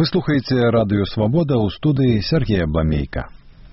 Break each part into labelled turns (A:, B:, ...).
A: Вы слухаеце радыё Свабода, ў студыі Сергея Бламейка.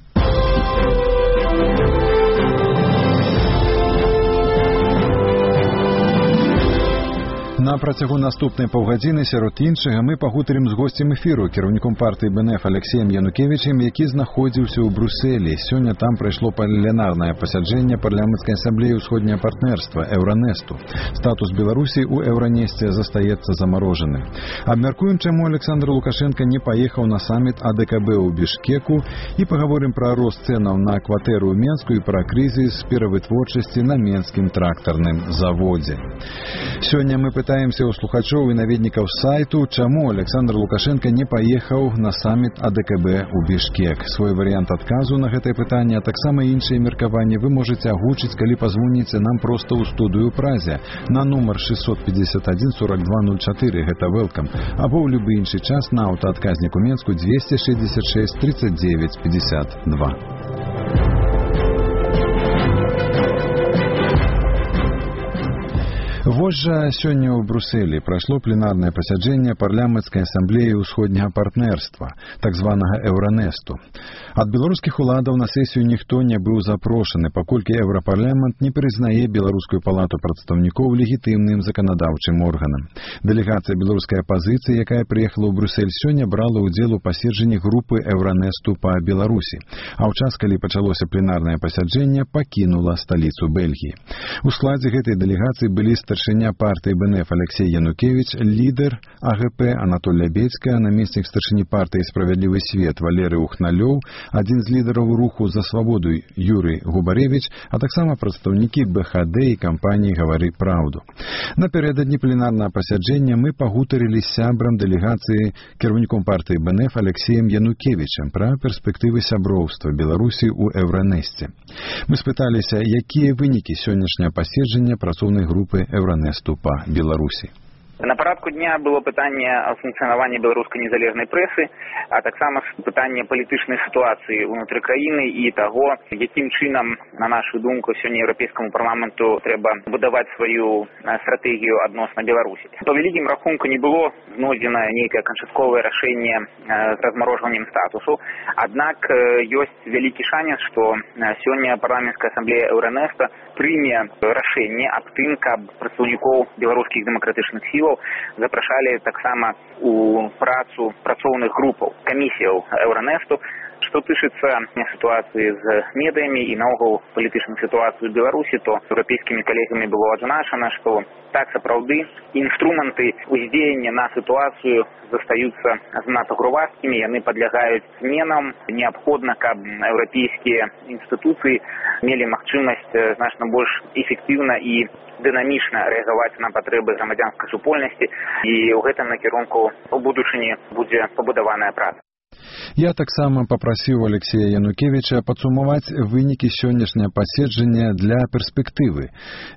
A: На працягу наступнай паўгадзіны сярод іншага мы пагутарым з госцем эфіру, кіраўніком партыі БНФ Алексеем Янукевічем, які знаходзіўся ў Брусэлі. Сёння там прайшло пленарнае пасяджэнне парламенцкай асамблеі ўсходняе партнерства Еўранесту. Статус Беларусі ў Еўранесце застаецца замарожаны. Абмяркуем, чаму Александр Лукашенко не паехаў на саміт АДКБ ў Бішкеку, і паговорым пра рост цэнаў на кватэру ў Менску і пра крызіс перавытворчасці на менскім трактарным заводзе. Сёння мы пытаемся у слухачоў і наведнікаў сайту, чаму Александр Лукашенко не паехаў на саміт АДКБ ў Бішкек. Свой варыянт адказу на гэтае пытанне, а таксама іншыя меркаванні вы можаце агучыць, калі пазвоніце нам проста ў студыю Празе на нумар 651 4204, гэта welcome, або ў любы іншы час на аўтаадказніку Менску 266 39 52. Вось жа сёння ў Брусэлі прайшло пленарнае пасяджэнне парламенцкай асамблеі ўсходняга партнерства, так званага Еўранесту. Ад беларускіх уладаў на сесію ніхто не быў запрошаны, паколькі Еўрапарламент не прызнае беларускую палату прадстаўнікоў легітымным заканадаўчым органам. Дэлегацыя беларускай апазіцыі, якая прыехала ў Брусэль сёння, брала ўдзел у паседжанні групы Еўранесту па Беларусі, а ў час, калі пачалося пленарнае пасяджэнне, пакінула сталіцу Бельгіі. У складзе гэтай дэлегацыі былі старшыня партыі БНФ Алексей Янукевич, лідар АГП Анатоль Лябедзька, намеснік старшыні партыі «Справядлівы свет» Валерый Ухналёў, адзін з лідараў руху «За свабоду» Юрый Губаревич, а таксама прадстаўнікі БХД і кампаніі «Гавары праўду». Напярэдадні пленарнага пасяджэння мы пагутарылі з сябрам дэлегацыі кіраўніком партыі БНФ Алексеем Янукевічем пра перспектывы сяброўства Беларусі ў Еўранесце. Мы спыталіся, якія вынікі сённяшняга паседжання працоўнай групы Еўранесту па Беларусі.
B: На парадку дня было пытанне о функцыянаванні беларускай незалежнай прэсы, а таксама пытанне палітычнай сітуацыі ўнутры краіны і таго, якім чынам, на нашу думку, сёння Еўрапейскаму парламенту трэба будаваць сваю стратэгію адносна Беларусі. Па вялікім рахунку не было знойдзена нейкае канчатковае рашэнне з размарожваннем статусу, аднак ёсць вялікі шанец, што сёння парламенцкая асамблея Еўранеста прыме рашэнне аб тым, каб прадстаўнікоў беларускіх дэмакратычных сілаў запрашалі таксама у працу працоўных групаў, камісіяў Еўранесту. Што тычыцца сітуацыі з медыямі і наогул палітычнай сітуацыі ў Беларусі, то еўрапейскімі калегамі было адзначана, што так сапраўды інструменты ўздзеяння на сітуацыю застаюцца занадта грувасткімі, яны падлягаюць зменам. Неабходна, каб еўрапейскія інстытуцыі мелі магчымасць значна больш эфектыўна і дынамічна рэагаваць на патрэбы грамадзянскай супольнасці, і ў гэтым накірунку у будучыні будзе пабудаваная праца.
A: Я таксама папрасіў Алексея Янукевіча падсумаваць вынікі сённяшняга паседжання для перспектывы.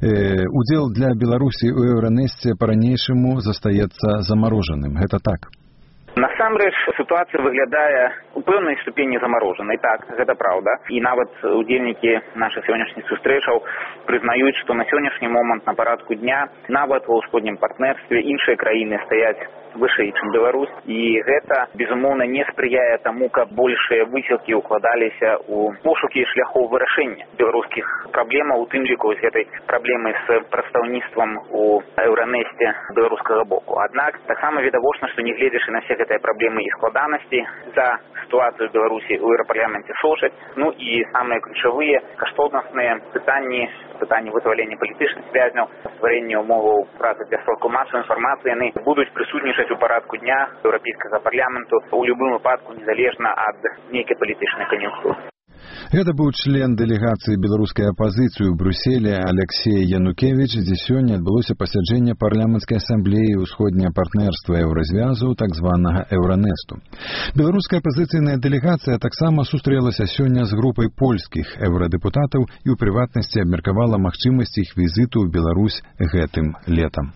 A: Удзел для Беларусі ў Еўранесце па-ранейшаму застаецца замарожаным. Гэта так?
B: Насамрэч, сітуацыя выглядае у пэўнай ступені замарожанай. Так, гэта праўда. І нават удзельнікі нашых сённяшніх сустрэчаў прызнаюць, што на сённяшні момант на парадку дня нават ва ўсходнім партнерстве іншыя краіны стаяць вышэй, чым Беларусь, і гэта, безумоўна, не спрыяе таму, каб большыя высілкі ўкладаліся ў пошукі шляхоў вырашэння беларускіх праблемаў, у тым ліку з гэтай праблемай з прадстаўніцтвам у Еўранесце беларускага боку. Аднак таксама відавочна, што нягледзячы на все гэтыя праблемы і складанасці, за сітуацыю ў Беларусі ў Еўрапарламенце сочаць, ну і самыя ключавыя каштоўнасныя пытанні вызвалення палітычных вязняў, стварэння умоваў працы для сродкаў масавай інфармацыі, яны будуць прысутнічаць у парадку дня еўрапейскага парламенту у любым выпадку, незалежна ад нейкай палітычнай кан'юнктуры.
A: Гэта быў член дэлегацыі беларускай апазіцыі ў Брусэлі Алексей Янукевич, дзе сёння адбылося пасяджэнне парламенцкай асамблеі ўсходняга партнерства Еўразвязу, так званага Еўранесту. Беларуская апазіцыйная дэлегацыя таксама сустрэлася сёння з групай польскіх еўрадэпутатаў і ў прыватнасці абмеркавала магчымасць іх візіту ў Беларусь гэтым летам.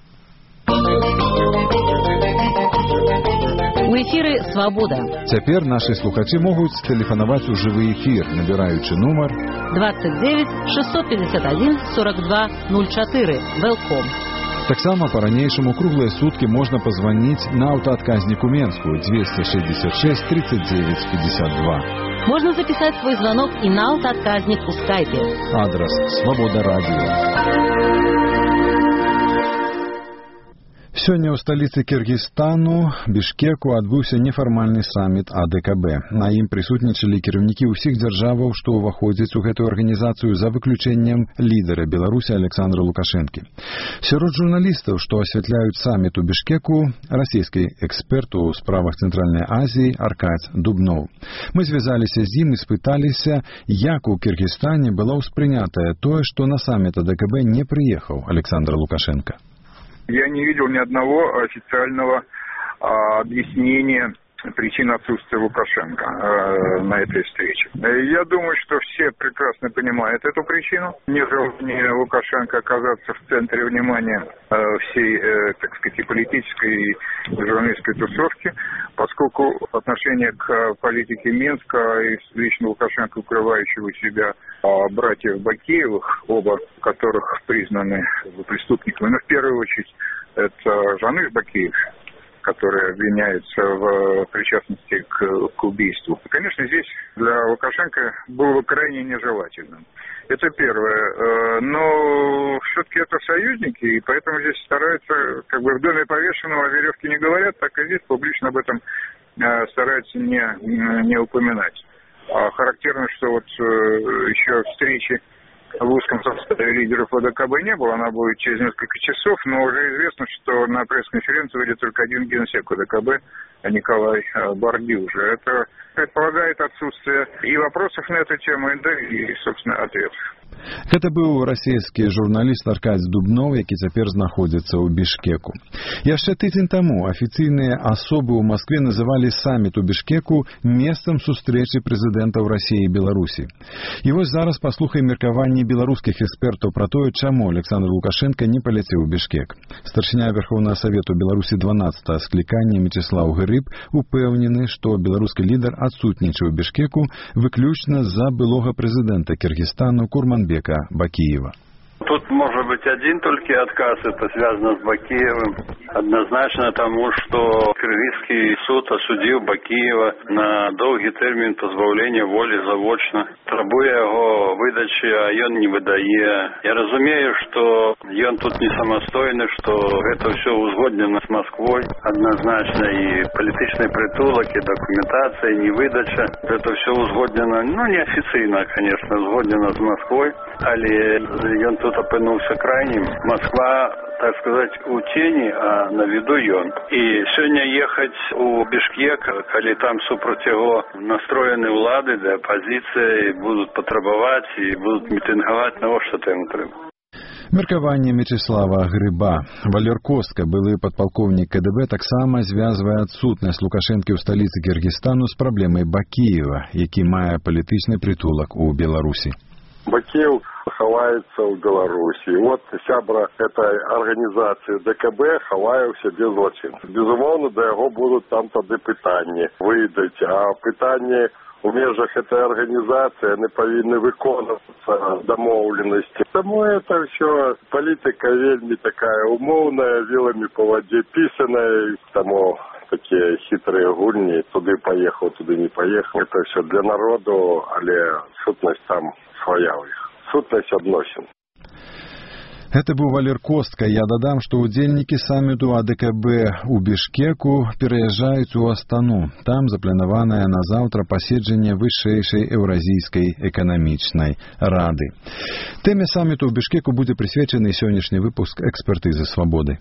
C: У эфіры «Свабода».
A: Цяпер нашы слухачы могуць тэлефанаваць у жывы эфір, набіраючы нумар
C: 29 651 42 04. Welcome.
A: Таксама по-ранейшаму круглыя суткі можна пазваніць на аўтаадказніку Менскую 266 39 52.
C: Можно записать свой звонок и на автоотказник в скайпе.
A: Адрес «Свобода радио». Сёння ў сталіцы Кыргызстану, Бішкеку, адбыўся нефармальны саміт АДКБ. На ім прысутнічалі кіраўнікі ўсіх дзяржаваў, што ўваходзяць у гэтую арганізацыю за выключэннем лідара Беларусі Александра Лукашэнкі. Сярод журналістаў, што асвятляюць саміт у Бішкеку, расійскі эксперт у справах Цэнтральнай Азіі Аркадзь Дубноў. Мы звязаліся з ім і спыталіся, як у Кыргызстане было ўспрынятае тое, што на саміт АДКБ не прыехаў Александр Лукашенко.
D: Я не видел ни одного официального объяснения причин отсутствия Лукашенко на этой встрече. Я думаю, что все прекрасно понимают эту причину. Нежелание Лукашенко оказаться в центре внимания всей, так сказать, и политической и журналистской тусовки, поскольку отношение к политике Минска и лично Лукашенко, укрывающего себя братьев Бакиевых, оба которых признаны преступниками, но в первую очередь это Жаныш Бакиев, который обвиняется в причастности к убийству. Конечно, здесь для Лукашенко было крайне нежелательным. Это первое. Но все-таки это союзники, и поэтому здесь стараются, как бы в доме повешенного о веревке не говорят, так и здесь публично об этом стараются не упоминать. Характерно, что вот еще встречи в узком составе лидеров АДКБ не было, она будет через несколько часов, но уже известно, что на пресс-конференцию выйдет только один генсек АДКБ, Николай Бардюжа. Это предполагает отсутствие и вопросов на эту тему, и собственно, ответов.
A: Гэта быў расійскі журналіст Аркадзь Дубноў, які цяпер знаходзіцца ў Бішкеку. Яшчэ тыдзень таму афіцыйныя асобы ў Маскве называлі саміт у Бішкеку месцам сустрэчы прэзідэнтаў Расіі і Беларусі. І вось зараз паслухаем меркаванні беларускіх экспертаў пра тое, чаму Александр Лукашенко не паляцеў у Бішкек. Старшыня Верховнага Савету Беларусі 12-го склікання Мечыслаў Грыб упэўнены, што беларускі лідар адсутнічаў у Бішкеку выключна з-за былога прэзідэнта Кыргызстану Курманбека Бакиева.
E: Тут может быть один только отказ, это связано с Бакиевым. Однозначно тому, что кыргызский суд осудил Бакиева на долгий термин позбавления воли заочно, требуя его выдачи, а он не выдает. Я разумею, что он тут не самостойный, что это все узгоднено с Москвой. Однозначно и политичный притулок, и документация, и невыдача. Это все узгоднено, неофициально, конечно, узгоднено с Москвой, але он тут опынулся крайним. Москва, так сказать, у тени, а на виду ён. И сегодня ехать у Бішкек, коли там супротив его настроены улады, да, оппозиция, и будут потребовать, и будут митинговать, на что-то ему треба.
A: Меркаванне Мечыслава Грыба. Валер Костка, былы падпалкоўнік КДБ, таксама звязвае адсутнасць Лукашэнкі ў сталіцы Кыргызстану з праблемай Бакиева, які мае палітычны притулак у Беларусі.
F: Бакиев ховается в Беларуси. И вот сябра этой организации ДКБ ховає в себе злочинців. Безумовно, до його будуть там тоді питання видати. А питання у межах этой организации не повинны виконуватися домовленості. Тому это все політика вельми такая умовная, вилами по воде писаная. Тому такие хитрые гульни, туди поехал, туди не поехал. Это все для народу, але сутность там своя у іх. Сутнасць адносін.
A: Гэта быў Валер Костка. Я дадам, што удзельнікі саміту АДКБ у Бішкеку пераязджаюць у Астану. Там запланаванае на заўтра паседжанне вышэйшай еўразійскай эканамічнай рады. Тэме саміту ў Бішкеку будзе прысвечаны сённяшні выпуск экспертызы свабоды.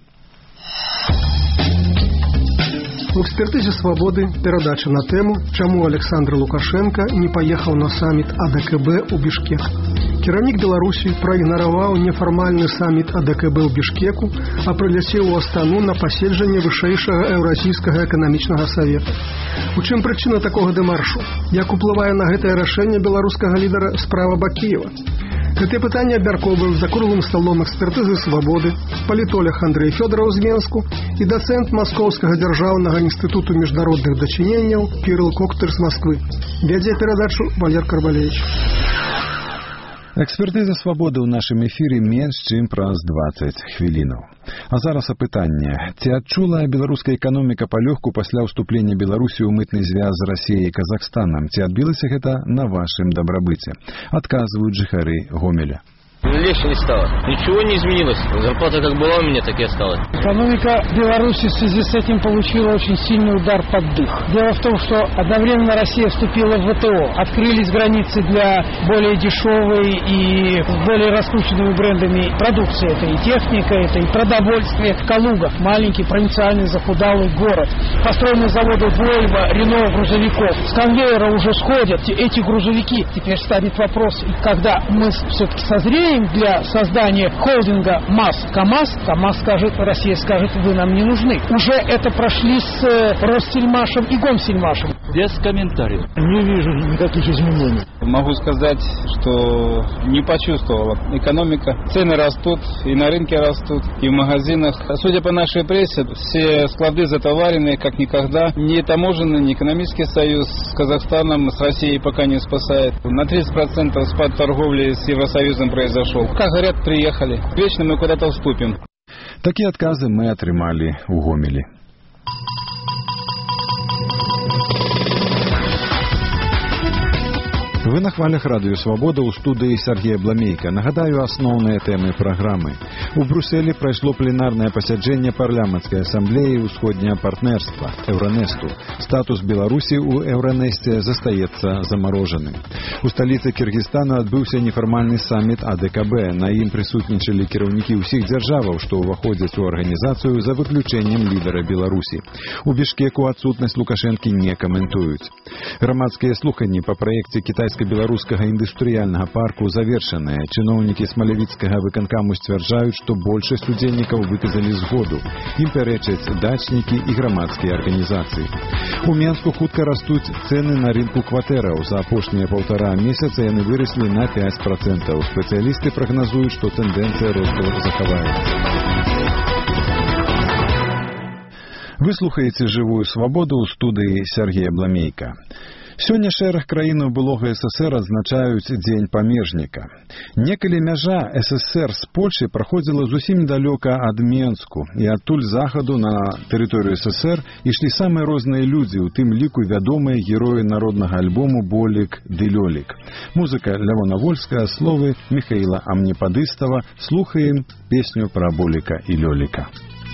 G: У экспертызе «Свободы» передача на тему «Чаму Александр Лукашенко не поехал на саммит АДКБ у Бішкек». Кіраўнік Беларусі праігнараваў нефармальны саммит АДКБ ў Бішкеку, а прыляцеў у Астану на паседжанне вышэйшага еўразійскага эканамічнага савета. У чым прычына такога дэмаршу? Як уплывае на гэтае рашэнне беларускага лідара справа Бакиева? Гэтыя пытанні абмяркоўваюць за круглым сталом экспертызы «Свободы» палітолог Андрей Фёдоров з Менску і дацэнт Маскоўскага дзяржаўнага інстытуту міжнародных дачыненняў Кірыл Коктыр з Москвы. Вядзе перадачу Валер Карбалевич.
A: Экспертыза «Свободы» ў нашым эфіры менш чым праз 20 хвілінаў. А зараз апытанне. Ці адчула беларуская эканоміка палёгку пасля ўступлення Беларусі ў мытны звяз з Расіяй і Казахстанам? Ці адбілася гэта на вашым дабрабыце? Адказваюць жыхары Гомеля.
H: Легче не стало. Ничего не изменилось. Зарплата как была у меня, так и осталась.
I: Экономика Беларуси в связи с этим получила очень сильный удар под дых. Дело в том, что одновременно Россия вступила в ВТО. Открылись границы для более дешевой и более раскрученными брендами продукции. Это и техника, это и продовольствие. Калуга, маленький провинциальный захудалый город. Построены заводы Volvo, Renault, грузовиков. С конвейера уже сходят эти грузовики. Теперь станет вопрос, когда мы все-таки созреем для создания холдинга МАЗ-КамАЗ, КамАЗ скажет, Россия скажет, вы нам не нужны. Уже это прошли с Россельмашем и Гомсельмашем.
J: Без комментариев.
I: Не вижу никаких изменений.
J: Могу сказать, что не почувствовала. Экономика, цены растут, и на рынке растут, и в магазинах. Судя по нашей прессе, все склады затоварены, как никогда. Ни таможенный, ни экономический союз с Казахстаном, с Россией пока не спасает. На 30% спад торговли с Евросоюзом произошел. Как говорят, приехали. Вечно мы куда-то вступим.
A: Такие отказы мы атрымалі ў Гомелі. Вы на хвалях Радыё Свабода ў студыі Сергея Бламейка. Нагадаю асноўныя тэмы праграмы. У Брюсселі прайшло пленарнае пасяджэнне парламенцкай асамблеі ўсходняга партнерства Euronest. Статус Беларусі ў Euronest застаецца замарожаным. У сталіцы Кыргызстана адбыўся нефармальны саміт АДКБ. На ім прысутнічалі кіраўнікі ўсіх дзяржаваў, што ўваходзяць у арганізацыю за выключэннем лідара Беларусі. У Бішкеку адсутнасць Лукашэнкі не каментуюць. Грамадскія слуханні па праекце кітайска-беларускага індустрыяльнага парку завершаныя. Чыноўнікі смалявіцкага выканкаму сцвярджаюць, што большасць удзельнікаў выказалі згоду. Ім пярэчаць дачнікі і грамадскія арганізацыі. У Менску хутка растуць цэны на рынку кватэраў. За апошнія 1,5 месяца яны выраслі на 5%. Спецыялісты прагназуюць, што тэндэнцыя росту захаваецца. Вы слухаеце «Жывую свабоду» ў студыі Сергея Бламейка. Сёння шэраг краінаў былога СССР адзначаюць Дзень памежніка. Некалі мяжа СССР з Польшай праходзіла зусім далёка ад Менску, і адтуль захаду на тэрыторыю СССР ішлі самыя розныя людзі, у тым ліку вядомыя героі народнага альбому «Болік ды Лёлік». Музыка Лявона Вольская, словы Михаіла Амнепадыстава. Слухаем песню пра Боліка і Лёліка.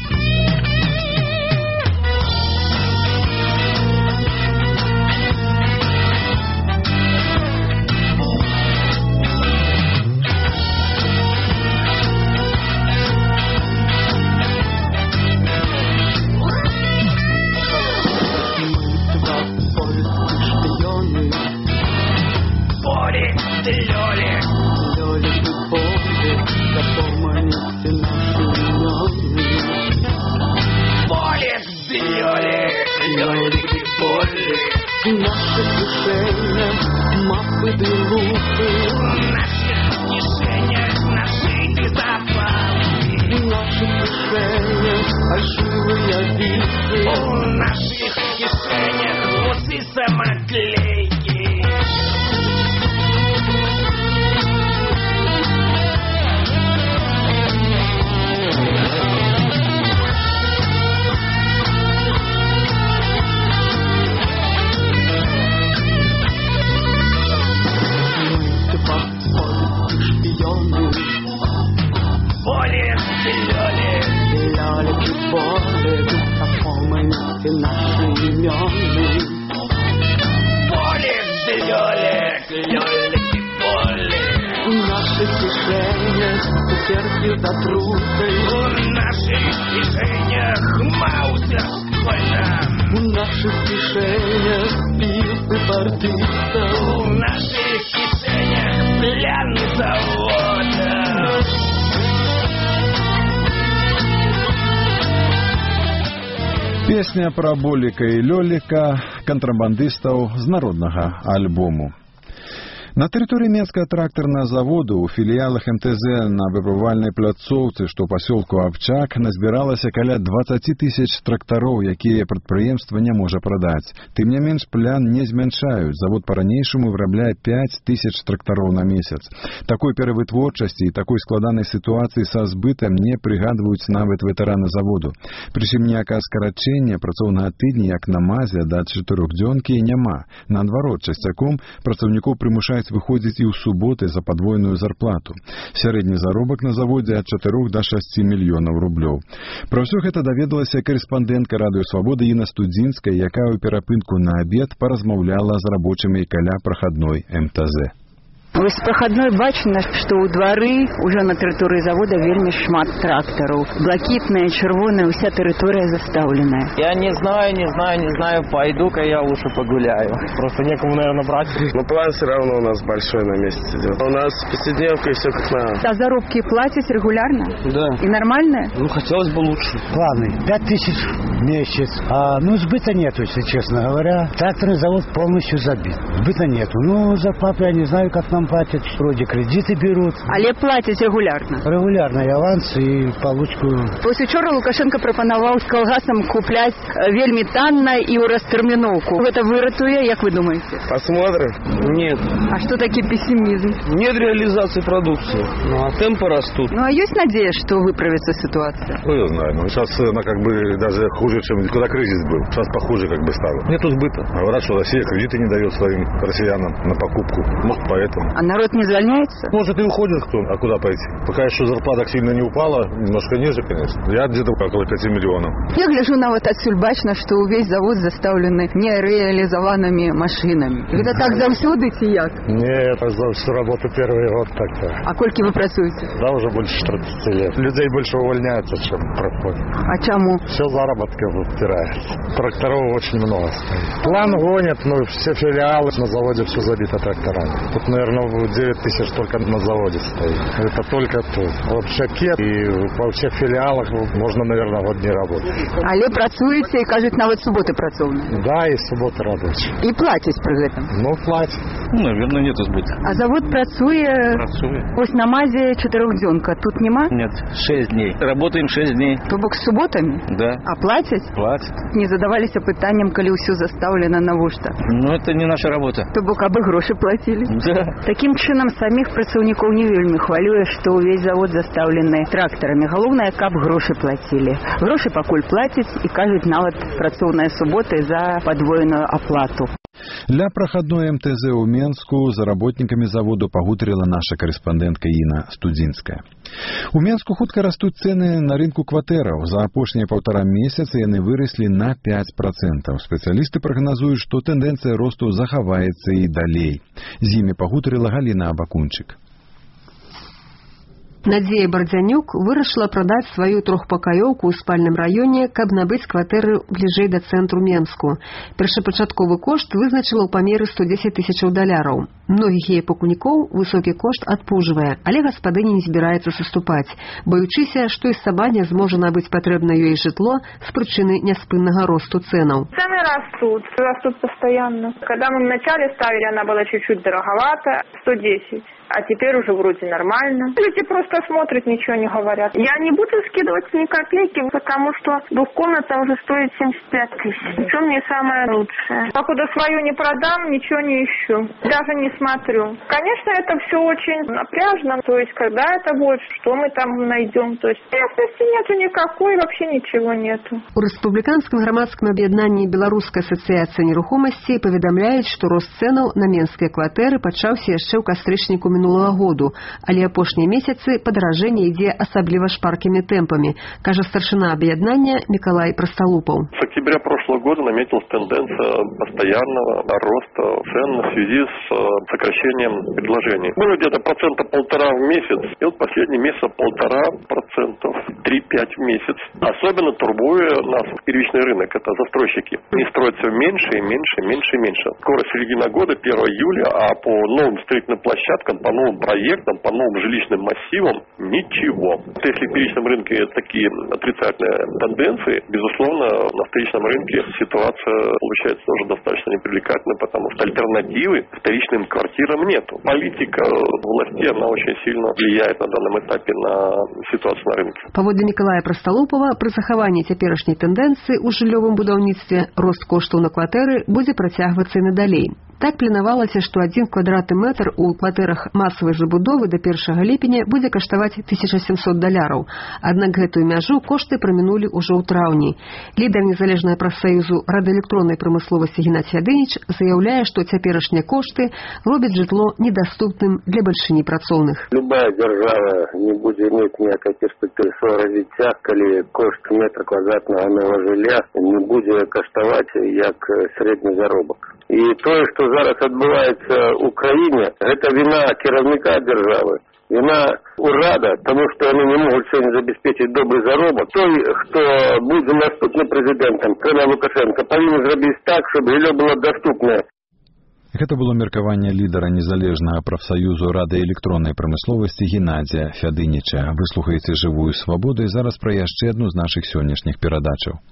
A: Песня пра Боліка і Лёліка кантрабандыстаў з народнага альбому. На тэрыторыі Менскага трактарнага заводу у філіялах МТЗ на выбывальнай пляцоўцы, што ў пасёлку Абчак, назбіралася каля 20 тысяч трактароў, якія прадпрыемства не можа прадаць. Тым не менш, плян не змяншаюць. Завод па-ранейшаму вырабляе 5 тысяч трактароў на месяц. Такой перавытворчасці і такой складанай сітуацыі са збытам не прыгадваюць нават ветэраны заводу. Прычым ніякага скарачэння працоўнага тыдня, як на МАЗе, да 4-дзёнкі няма. Наадварот, часцяком працаўнікоў прымушаюць выходзіць і ў суботы за падвойную зарплату. Сярэдні заробак на заводзе ад 4 до 6 мільёнаў рублёў. Пра ўсё гэта даведалася карэспандэнтка Радыё Свабоды Інна Студзінская, якая ў перапынку на абед паразмаўляла з рабочымі каля прахадной МТЗ.
K: Вось прахадной бачна, што ў двары ўжо на тэрыторыі завода вельмі шмат трактараў. Блакітная, чырвоная, уся тэрыторыя застаўленая.
H: Я не знаю, пойду-ка я лучше погуляю. Просто некому, наверное, брать.
L: Но план все равно у нас большой на месяц идет. У нас повседневка и все как надо.
K: А заробки платят регулярно?
L: Да.
K: И нормально?
H: Ну, хотелось бы лучше.
M: Планы 5000 в месяц. Ну, сбыта нету, если честно говоря. Тракторный завод полностью забит. Сбыта нету. Ну, зарплату я не знаю, как нам платят. Вроде кредиты берут.
K: Але платят регулярно?
M: Регулярно. И аванс, и получку.
K: Вось учора Лукашенко прапанаваў з калгасам купляць вельмі танна і ў растэрміноўку. Гэта выратуе, як вы думаете?
L: Посмотрим.
H: Нет.
K: А что такие пессимизм?
H: Нет реализации продукции. Ну, а темпы растут.
K: Ну, а есть надежда, что выправится ситуация?
N: Ну, я знаю. Но сейчас она как бы даже хуже, чем когда кризис был. Сейчас похуже как бы стало. Нету сбыта. Говорят, что Россия кредиты не дает своим россиянам на покупку. Может, поэтому.
K: А народ не звольняется?
N: Может, и уходит кто. А куда пойти? Пока еще зарплата сильно не упала, немножко ниже, конечно. Я где-то около 5 миллионов.
K: Я гляжу на вот отсюль бачно, что весь завод заставлены нереализованными машинами. Это так завсёды ці як?
M: Нет, за всю работу первый год так-то.
K: А кольки вы працуете?
M: Да, уже больше 30 лет. Людей больше увольняется, чем проходит.
K: А чему?
M: Все заработки вытирается. Тракторов очень много стоит. План гонят, но все филиалы на заводе все забито тракторами. Тут, наверное, 9 тысяч только на заводе стоит. Это только тут. Вот в Шаке и во всех филиалах можно, наверное, год не работать.
K: Але працуете и, кажуть, нават субботы працоўныя?
M: Да, и субботы рабочие.
K: И платить при этом?
M: Ну, платят.
H: Ну, наверное, нету сбыта.
K: А завод працуе? Ось на МАЗе 4-дзёнка. Тут нема?
H: Нет, 6 дней. Работаем 6 дней.
K: То бок с субботами?
H: Да.
K: А платять?
H: Платят.
K: Не задаваліся пытаннем, калі ўсё застаўлена навошта?
H: Ну, это не наша работа.
K: То бок, абы грошы платілі?
H: Да.
K: Такім чынам самих працаўнікоў не вельмі хвалюе, што ўвесь завод застаўлены трактарамі. Галоўнае, каб грошы плацілі. Грошы пакуль плацяць і кажуць нават працоўныя суботы за падвоеную аплату.
A: Ля прахадной МТЗ ў Менску за работнікамі заводу пагутарыла наша карэспандэнтка Інна Студзінская. У Менску хутка растуць цэны на рынку кватэраў. За апошнія 1,5 месяца яны выраслі на 5%. Спецыялісты прагназуюць, што тэндэнцыя росту захаваецца і далей. З імі пагутарыла Галіна Абакунчык.
O: Надзея Бардзянюк вырашыла прадаць сваю трохпакаёўку ў спальным раёне, каб набыць кватэры бліжэй да цэнтру Менску. Першапачатковы кошт вызначыла ў памеры $110 000. Многіх яе пакупнікоў высокі кошт адпужвае, але гаспадыня не збіраецца саступаць, баючыся, што і сама не зможа набыць патрэбнае ёй жытло з прычыны няспыннага росту цэнаў.
P: Цены растут постоянно. Когда мы вначале ставили, она была чуть-чуть дороговата, 110. А теперь уже вроде нормально. Люди просто смотрят, ничего не говорят. Я не буду скидывать ни копейки, потому что двухкомната уже стоит 75 000. Что мне самое лучшее? Покуда свою не продам, ничего не ищу. Даже не смотрю. Конечно, это все очень напряжно. То есть, когда это будет, что мы там найдем. То есть, ясности нету никакой, вообще ничего нету.
O: У рэспубліканскім грамадскім аб'яднанні Беларускай асацыяцыі нерухомасці паведамляюць, што рост цэнаў на менскія кватэры пачаўся яшчэ ў кастрычніку минулого году, але апошнія месяцы падаражэнне ідзе асабліва шпаркімі тэмпамі, кажа старшина объединения Миколай Простолупов.
Q: С октября прошлого года наметилась тенденция постоянного роста цен в связи с сокращением предложений. Было где-то 1,5% в месяц, и вот последний месяц 1,5%, 3-5 в месяц. Особенно турбует нас первичный рынок, это застройщики. Они строятся меньше и меньше, меньше и меньше. Скоро середина года, 1 июля, а по новым строительным площадкам, по новым проектам, по новым жилищным массивам ничего. Если в первичном рынке такие отрицательные тенденции, безусловно, на вторичном рынке ситуация получается тоже достаточно непривлекательной, потому что альтернативы вторичным квартирам нету. Политика власти, она очень сильно влияет на данном этапе на ситуацию на рынке.
O: Паводле Мікалая Прасталопава, пры захаванні цяперашняй тэндэнцыі ў жыллёвым будаўніцтве рост коштаў на кватэры будзе працягвацца і надалей. Так планавалася, што 1 квадратны метр у кватэрах масавай забудовы да 1 ліпеня будзе каштаваць $1700. Аднак гэтую мяжу кошты прамінулі ўжо ў траўні. Лідар незалежнага прафсаюзу радыёэлектроннай прамысловасці Геннадзь Фядыніч заяўляе, што цяперашнія кошты робяць жытло недаступным для бальшыні працоўных.
R: Любая дзяржава не будзе мець ніякай перспектывы свайго развіцця, калі кошт метра квадратнага новага жылля не будзе каштаваць як сярэдні заробак. І тое, што зараз адбываецца ў краіне, гэта віна кіраўніка дзяржавы, віна ўрада, таму што яны не могуць сёння забяспечыць добры заробак. Той, хто будзе наступным прэзідэнтам, Петр Лукашенко, павінен зрабіць так, щоб жыллё было даступнае.
A: Гэта было меркаванне лідара незалежнага прафсаюзу радыёэлектроннай прамысловасці Геннадзя Фядыніча. Вы слухаеце «Жывую свабоду» і зараз пра яшчэ адну з нашых сённяшніх перадачаў.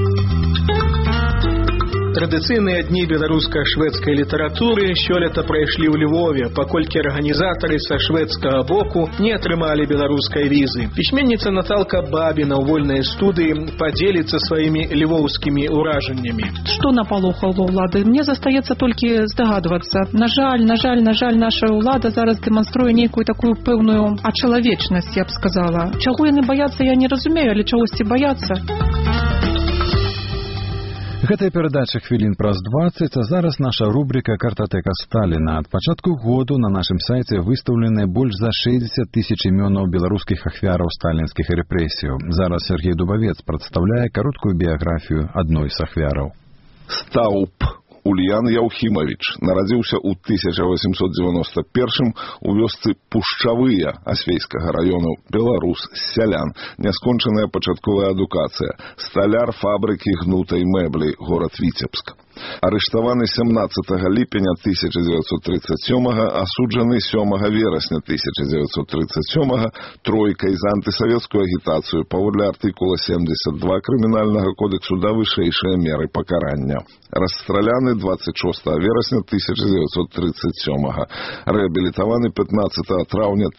G: Традыцыйныя дні беларуска-шведскай літаратуры сёлета прайшлі ў Львове, паколькі арганізатары са шведскага боку не атрымалі беларускай візы. Пісьменніца Наталка Бабіна ў вольнай студыі падзеліцца сваімі львоўскімі ўражаннямі.
S: Што напалохало ўлады? Мне застаецца толькі здагадвацца. На жаль, наша ўлада зараз дэманструе нейкую такую пэўную ачалавечнасць, я б сказала. Чаго яны баяцца, я не разумею, але чагосьці баяцца.
A: Гэтая перадача хвілін праз 20, а зараз наша рубрика «Картатэка Сталіна». Ад пачатку году на нашым сайце выстаўлены больш за 60 тысяч імёнаў беларускіх ахвяраў сталінскіх рэпрэсіяў. Зараз Сергей Дубавец прадстаўляе кароткую біяграфію адной з ахвяраў.
T: Стауп Ульян Яўхімавіч нарадзіўся ў 1891 у вёсцы Пушчавыя Асвейскага раёну, беларус, сялян, няскончаная пачатковая адукацыя, сталяр фабрыкі гнутай мэблі, горад Віцебск. Арыштаваны 17 ліпеня 1937, асуджаны 7 верасня 1937 тройкай за антысавецкую агітацыю паводле артыкула 72 крымінальнага кодексу да вышэйшыя меры пакарання. Расстраляны 26 верасня 1937, рэабілітаваны 15 траўня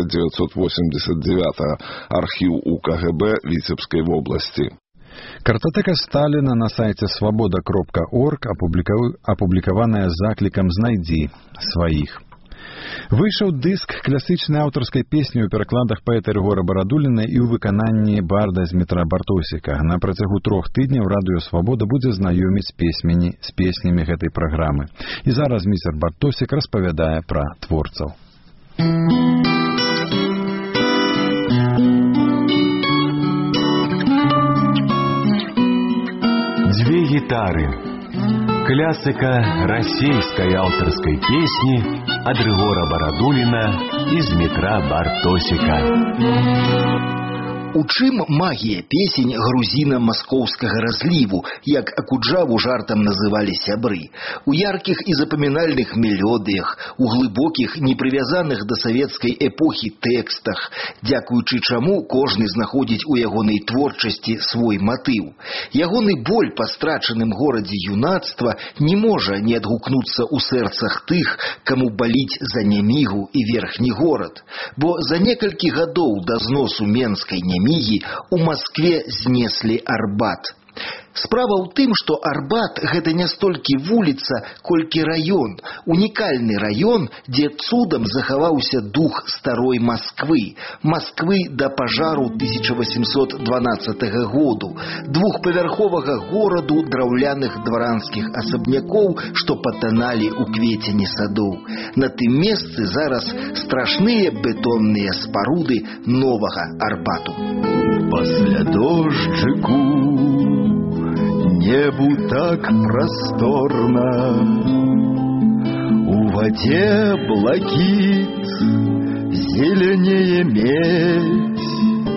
T: 1989, архіў УКГБ Віцебскай вобласці. Картатэка Сталіна на сайце свабода.орг апублікаваная заклікам «Знайдзі сваіх». Выйшаў дыск класічнай аўтарскай песні ў перакладах паэта Рыгора Барадуліна і ў выкананні барда Змітра Бартосіка. На працягу 3 тыдняў радыё «Свабода» будзе знаёміць з песнямі гэтай праграмы. І зараз міцер Бартосік распавядае пра творцаў.
U: Две гитары. Классика российской авторской песни от Рыгора Барадулина и Змітра Бартосіка.
V: У чым магія песень грузіна маскоўскага разліву, як Акуджаву жартам называлі сябры, у яркіх і запамінальных мелодыях, у глыбокіх, не прывязаных да савецкай эпохі тэкстах, дзякуючы чаму кожны знаходзіць у ягонай творчасці свой матыў. Ягоны боль па страчаным горадзе юнацтва не можа не адгукнуцца ў сэрцах тых, каму баліць за Нямігу і верхні горад, бо за некалькі гадоў да зносу менскай Нямігі у Москве знеслі Арбат. Справа ў тым, што Арбат – гэта не столькі вуліца, колькі раён, унікальны раён, дзе цудам захаваўся дух старой Москвы, Москвы да пажару 1812 году, двухпавярховага гораду драўляных дваранскіх асабнякоў, што патаналі ў квецені садоў. На тым месцы зараз страшныя бетонныя спаруды новага Арбату.
U: Пасля дожджыку небу так просторно, у воде блакит, зеленее медь,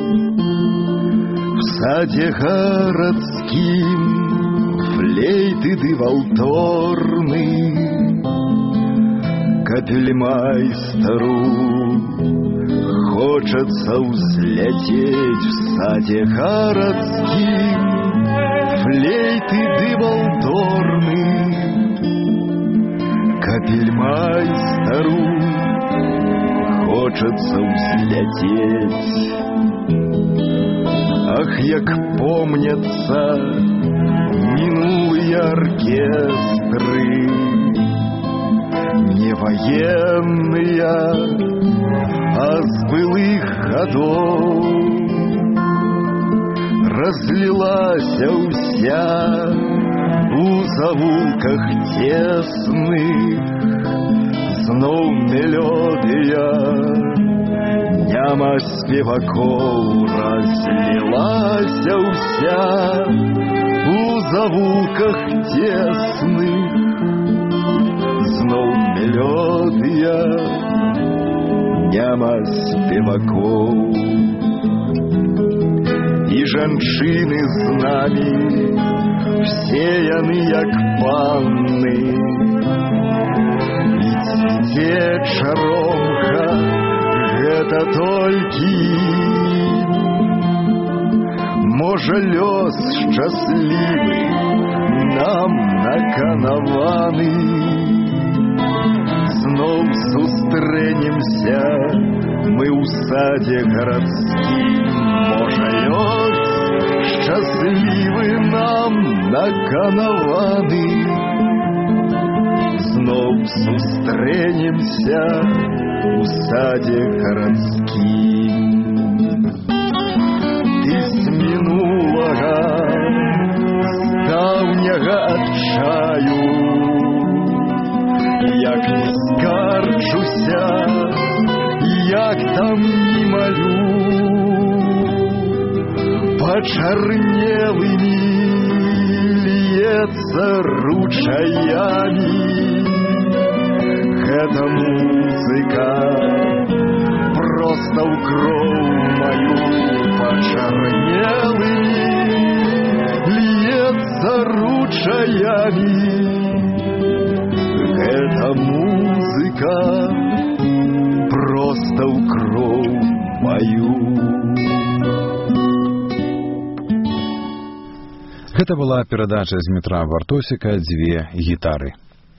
U: в саде городским флейты ды валторны, капельмайстеру хочется взлететь в саде городским, флейты дыболторны. Капельмайстеру хочется взлететь. Ах, як помнятся минулые оркестры, не военные, а с былых годов. Разлилась уся у завулках тесных знов мелодия няма спеваков. Разлилась уся у завулках тесных знов мелодия няма спеваков. И жанчыны з намі все яны як панны, і цвіце чаромка гэта толькі ім. Можа лёс шчаслівы нам наканаваны, зноў сустрэнемся мы ў садзе гарадскім. Можа лёс шчаслівы нам наканаваны, зноў сустрэнемся ў садзе гарадскім. Ты з мінулага, з даўняга адчаю, як не скарджуся, як там не малю, почернелыми льется ручаями. Эта музыка просто в кровь мою почернелыми льется ручаями. Эта музыка просто в кровь мою.
A: Гэта была перадача з Дмітра Вартосіка «Дзве гітары».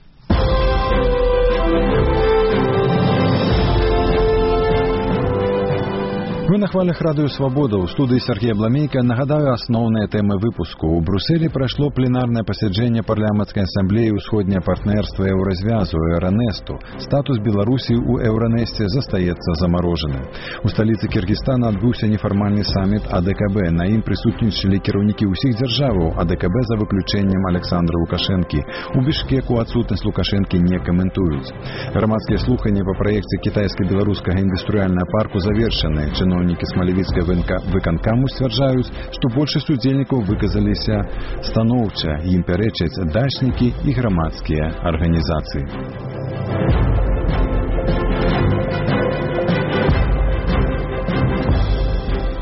A: Вы на хвалях Радыё Свабода. У студыі Сергей Бламейка. Нагадаю асноўныя тэмы выпуску. У Брюсселі прайшло пленарнае пасяджэнне парламенцкай асамблеі ўсходняе партнерства Еўразвязу Еўранесту. Статус Беларусі ў Еўранесце застаецца замарожаным. У сталіцы Кіргізстана адбыўся нефармальны саміт АДКБ. На ім прысутнічалі кіраўнікі ўсіх дзяржаваў АДКБ за выключэннем Александра Лукашэнкі. У Бішкеку адсутнасць Лукашэнкі не каментуюць. Грамадскія слуханні па праекце кітайска-беларускага індустрыяльнага парку завершаны. Чыноўнікі Смалевіцкай выканкаму сцвярджаюць, што большасць удзельнікаў выказаліся станоўча, ім пярэчаць дачнікі і грамадскія арганізацыі.